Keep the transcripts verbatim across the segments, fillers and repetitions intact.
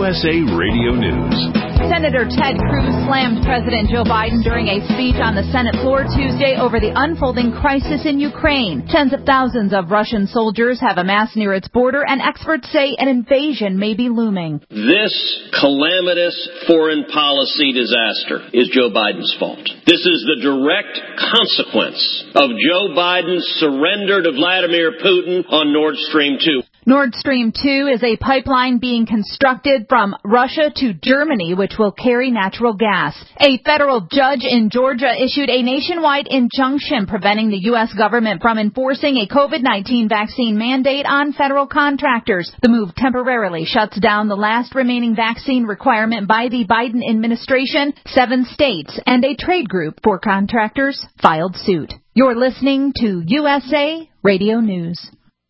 S A Radio News. Senator Ted Cruz slammed President Joe Biden during a speech on the Senate floor Tuesday over the unfolding crisis in Ukraine. Tens of thousands of Russian soldiers have amassed near its border, and experts say an invasion may be looming. This calamitous foreign policy disaster is Joe Biden's fault. This is the direct consequence of Joe Biden's surrender to Vladimir Putin on Nord Stream two. Nord Stream two is a pipeline being constructed from Russia to Germany, which will carry natural gas. A federal judge in Georgia issued a nationwide injunction preventing the U S government from enforcing a COVID nineteen vaccine mandate on federal contractors. The move temporarily shuts down the last remaining vaccine requirement by the Biden administration. Seven states and a trade group for contractors filed suit. You're listening to U S A Radio News.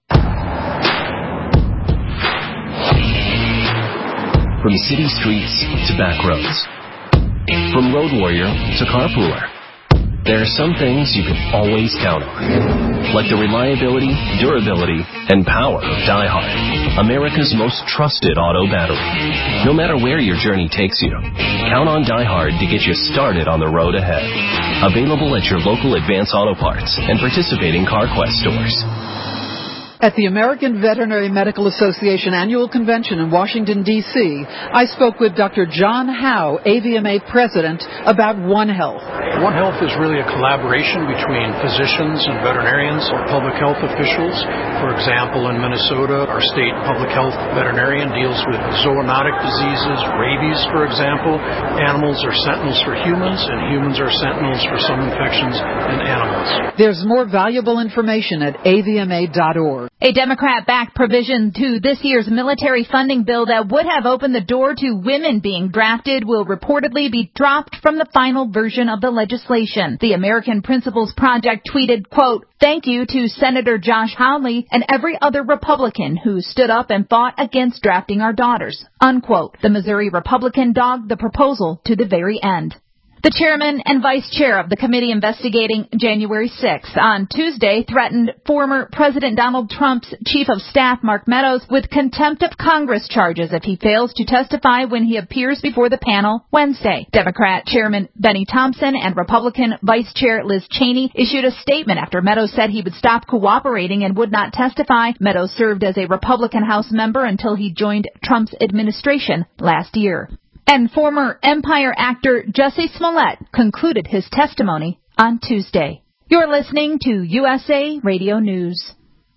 From city streets to back roads, from road warrior to carpooler, there are some things you can always count on, like the reliability, durability, and power of DieHard, America's most trusted auto battery. No matter where your journey takes you, count on DieHard to get you started on the road ahead. Available at your local Advance Auto Parts and participating CarQuest stores. At the American Veterinary Medical Association Annual Convention in Washington, D C, I spoke with Doctor John Howe, A V M A President, about One Health. One Health is really a collaboration between physicians and veterinarians or public health officials. For example, in Minnesota, our state public health veterinarian deals with zoonotic diseases, rabies, for example. Animals are sentinels for humans, and humans are sentinels for some infections in animals. There's more valuable information at A V M A dot org. A Democrat-backed provision to this year's military funding bill that would have opened the door to women being drafted will reportedly be dropped from the final version of the legislation. The American Principles Project tweeted, quote, "Thank you to Senator Josh Hawley and every other Republican who stood up and fought against drafting our daughters," unquote. The Missouri Republican dogged the proposal to the very end. The chairman and vice chair of the committee investigating January sixth on Tuesday threatened former President Donald Trump's chief of staff, Mark Meadows, with contempt of Congress charges if he fails to testify when he appears before the panel Wednesday. Democrat Chairman Benny Thompson and Republican Vice Chair Liz Cheney issued a statement after Meadows said he would stop cooperating and would not testify. Meadows served as a Republican House member until he joined Trump's administration last year. And former Empire actor Jussie Smollett concluded his testimony on Tuesday. You're listening to U S A Radio News.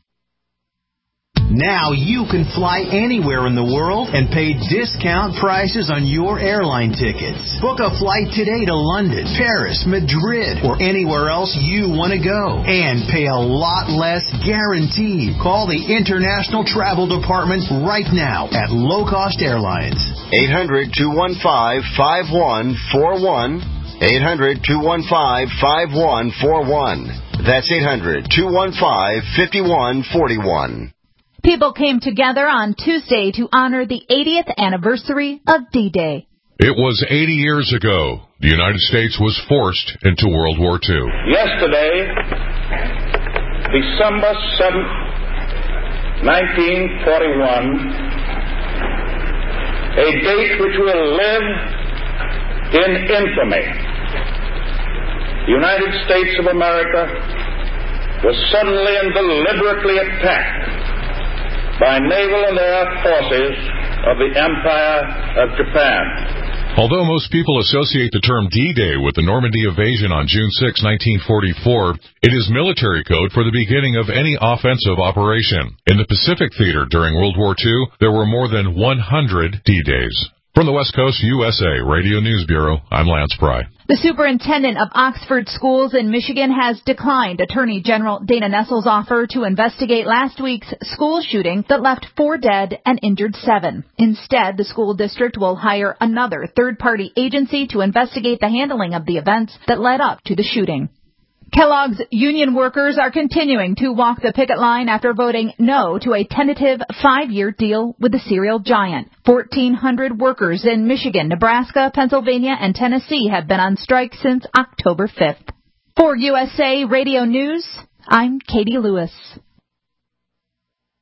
Now you can fly anywhere in the world and pay discount prices on your airline tickets. Book a flight today to London, Paris, Madrid, or anywhere else you want to go. And pay a lot less guaranteed. Call the International Travel Department right now at Low Cost Airlines. eight hundred, two one five, five one four one. eight hundred, two one five, five one four one. That's eight hundred, two one five, five one four one. People came together on Tuesday to honor the eightieth anniversary of D-Day. It was eighty years ago. The United States was forced into World War Two. Yesterday, December seventh, nineteen forty-one, a date which will live in infamy. The United States of America was suddenly and deliberately attacked by naval and air forces of the Empire of Japan. Although most people associate the term D-Day with the Normandy invasion on June sixth, nineteen forty-four, it is military code for the beginning of any offensive operation. In the Pacific Theater during World War Two, there were more than one hundred D-Days. From the West Coast U S A Radio News Bureau, I'm Lance Pry. The superintendent of Oxford Schools in Michigan has declined Attorney General Dana Nessel's offer to investigate last week's school shooting that left four dead and injured seven. Instead, the school district will hire another third-party agency to investigate the handling of the events that led up to the shooting. Kellogg's union workers are continuing to walk the picket line after voting no to a tentative five-year deal with the cereal giant. fourteen hundred workers in Michigan, Nebraska, Pennsylvania, and Tennessee have been on strike since October fifth. For U S A Radio News, I'm Katie Lewis.